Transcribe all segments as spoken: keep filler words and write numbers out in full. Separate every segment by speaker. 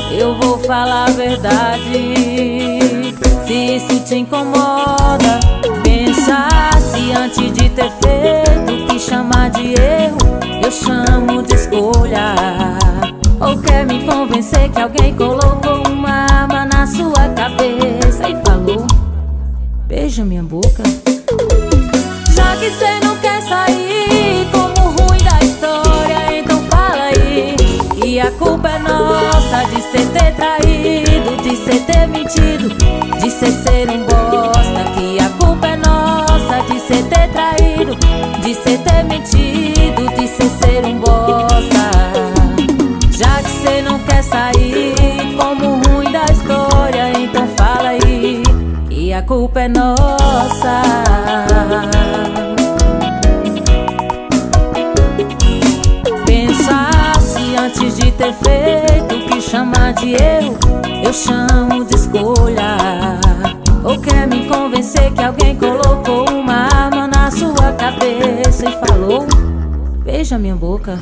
Speaker 1: eu vou falar a verdade. Se isso te incomoda, pensasse antes de ter feito. O que chamar de erro, eu chamo de escolha. Ou quer me convencer que alguém colocou uma arma na sua cabeça e falou: beija minha boca. Já que cê não quer sair como ruim da história, então fala aí. E a culpa é nossa de cê ter traído, de cê ter mentido, de cê ser um bosta. Que a culpa é nossa de cê ter traído, de cê ter mentido, de cê ser um bosta. Já que cê não quer sair como ruim da história, então fala aí. E a culpa é nossa. Pensasse antes de ter feito. O que chamar de erro, eu chamo de escolha. Ou quer me convencer que alguém colocou uma arma na sua cabeça e falou: beija minha boca.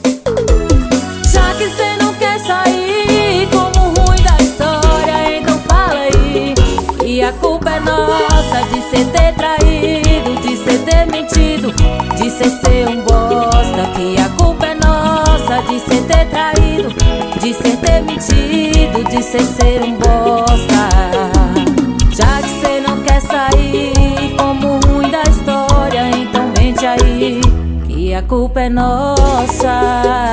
Speaker 1: Já que cê não quer sair como ruim da história, então fala aí. E a culpa é nossa de cê ter traído, de cê ter mentido, de cê ser um bosta. Que a culpa é nossa de cê ter traído, de cê ter mentido, de cê ser um bosta. Já que cê não quer sair como ruim da história, então mente aí. Que a culpa é nossa.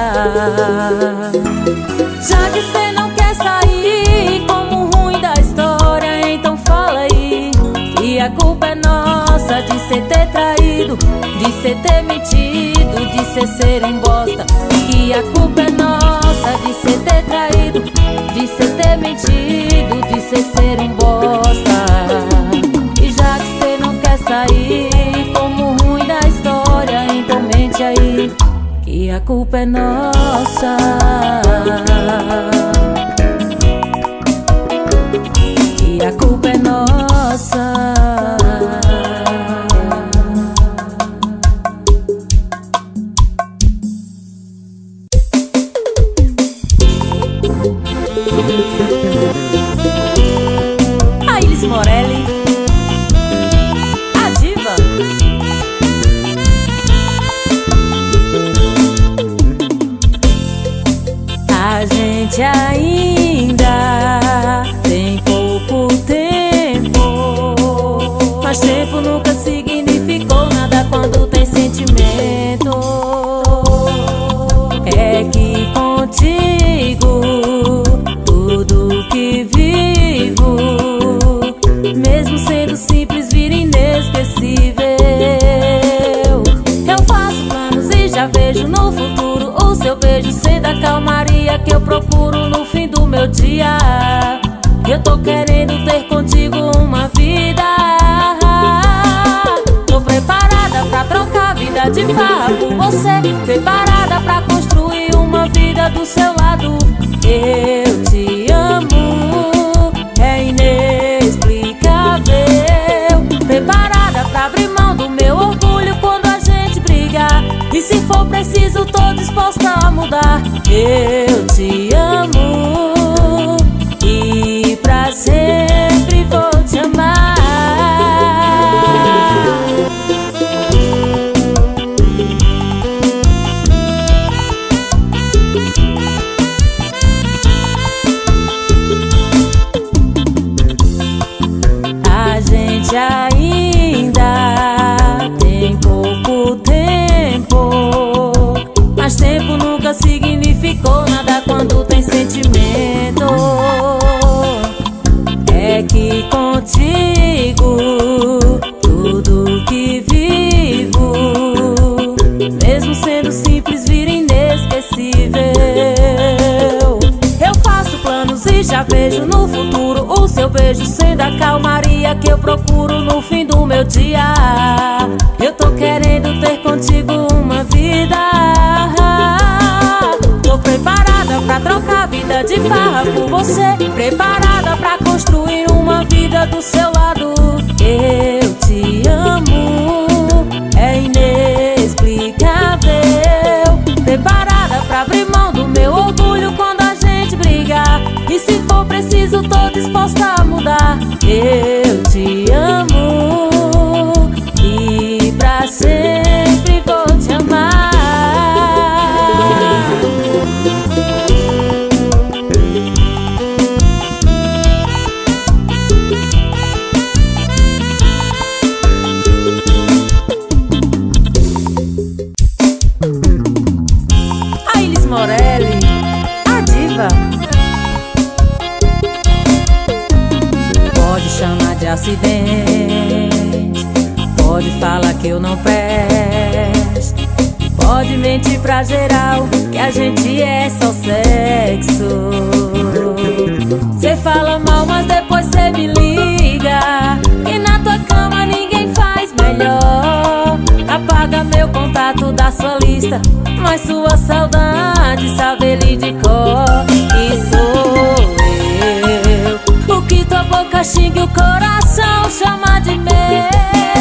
Speaker 1: Já que cê não quer sair como ruim da história, então fala aí. Que a culpa é nossa de cê ter traído, de cê ter mentido, de cê ser um bosta. Que a culpa é nossa de cê ter traído, de cê ter mentido, de cê ser um bosta. E já que cê não quer sair como ruim da história, então mente aí. Que a culpa é nossa. Que a culpa é nossa. Aílis Morelli, a diva. A gente ainda tem pouco tempo, mas tempo nunca significou nada quando tem sentimento. É que contigo tudo que vivo, mesmo sendo simples, vira inesquecível. Eu faço planos e já vejo no futuro o seu beijo sendo a calmaria que eu procuro no fim do meu dia. Eu tô querendo ter contigo uma vida. Tô preparada pra trocar a vida de farra por você, preparada pra construir uma vida do seu lado. Eu te amo, é inexplicável. Preparada pra abrir mão do meu orgulho quando a gente brigar. E se for preciso, tô disposta a mudar. Eu te amo e pra sempre vou te amar. A gente ainda tem pouco tempo, mas tempo nunca significou nada quando tem sentimento. É que contigo tudo que vivo, mesmo sendo simples, vira inesquecível. Eu faço planos e já vejo no futuro o seu beijo sendo a calmaria que eu procuro no fim do meu dia. Eu tô querendo ter contigo uma vida. Tô preparada pra trocar a vida de farra por você, preparada pra construir uma vida do seu lado. Eu te amo, é inexplicável. Preparada pra abrir mão do meu orgulho quando a gente brigar. acidente. Pode falar que eu não presto, pode mentir pra geral que a gente é só sexo. Cê fala mal, mas depois cê me liga, e na tua cama ninguém faz melhor. Apaga meu contato da sua lista, mas sua saudade sabe ele de cor. E sou eu, o que tua boca xinga e o coração chama de meu.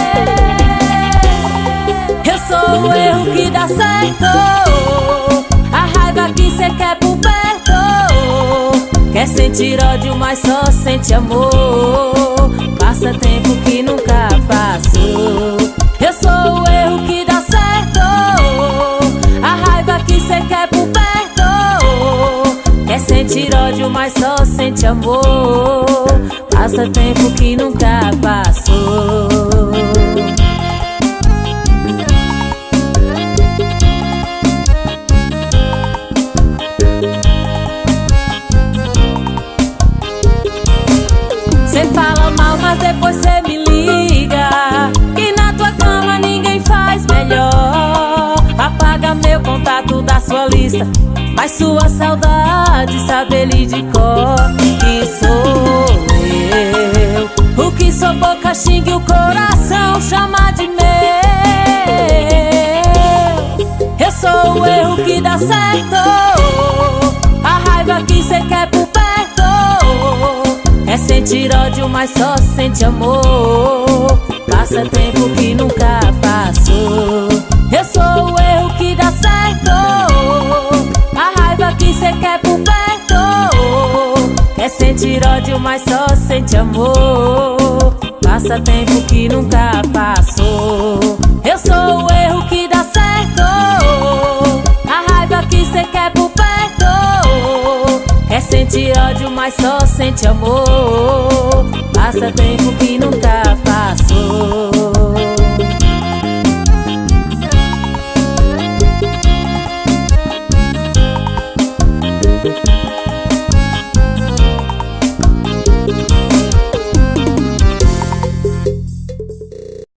Speaker 1: Eu sou o erro que dá certo, a raiva que cê quer por perto. Quer sentir ódio, mas só sente amor. Passa tempo que nunca passou. Eu sou o erro que dá certo, a raiva que cê quer por perto. Quer sentir ódio, mas só sente amor. Passa tempo que nunca passou. Cê fala mal, mas depois cê me liga, que na tua cama ninguém faz melhor. Apaga meu contato da sua lista, mas sua saudade sabe ele de cor. E sou eu, o que sua boca xinga e o coração chama de meu. Eu sou o erro que dá certo, a raiva que cê quer por perto. É sentir ódio, mas só sente amor. Passa tempo que nunca passou. Eu sou o erro que dá certo, a raiva que cê quer por perto. Quer sentir ódio, mas só sente amor. Passa tempo que nunca passou. Eu sou o erro que dá certo, a raiva que cê quer por perto. Quer sentir ódio, mas só sente amor. Passa tempo que nunca passou.